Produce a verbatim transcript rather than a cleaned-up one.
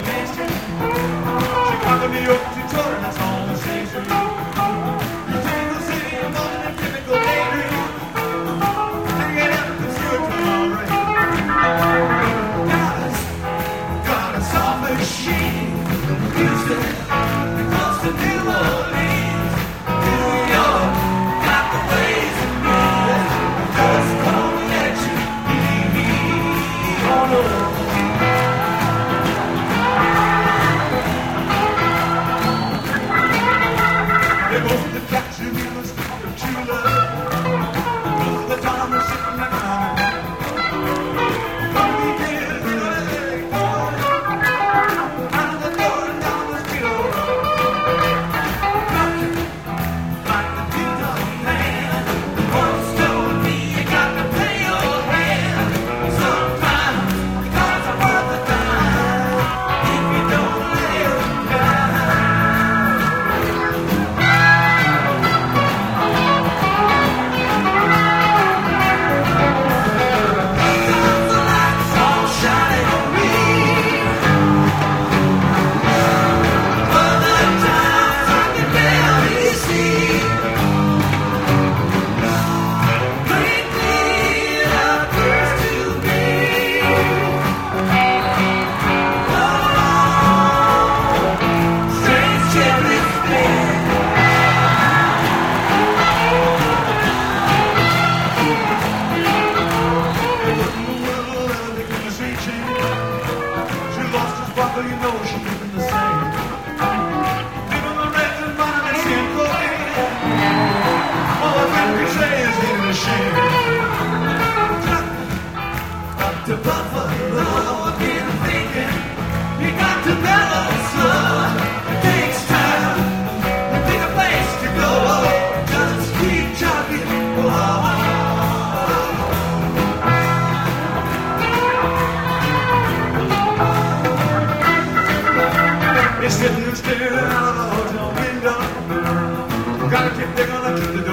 nation. Chicago, New York, Detroit, that's all the station. You take the city among the typical daydream. And you get out of the sewer tomorrow. Got us, got us off machine. Houston, close to New Orleans. New York, got the ways of music. Just gonna let you be on over. They both the cats you must talk of true love. Both the time we're sitting around. Come be here, you know that they go. Out the door and down the street, oh. Rockin' like the beat of a man. Once told me you got to play your hand. Sometimes the cards are worth a dime if you don't lay them down. You know she's living the same. Living the reds and mine and seeing cocaine. All the things we say is even a shame. Got to Buffalo again, thinking you got to mellow slow. It takes time to pick a place to go. Just keep chugging. Whoa. You're sitting and staring out of the hotel window. Gotta keep, they're gonna keep the door.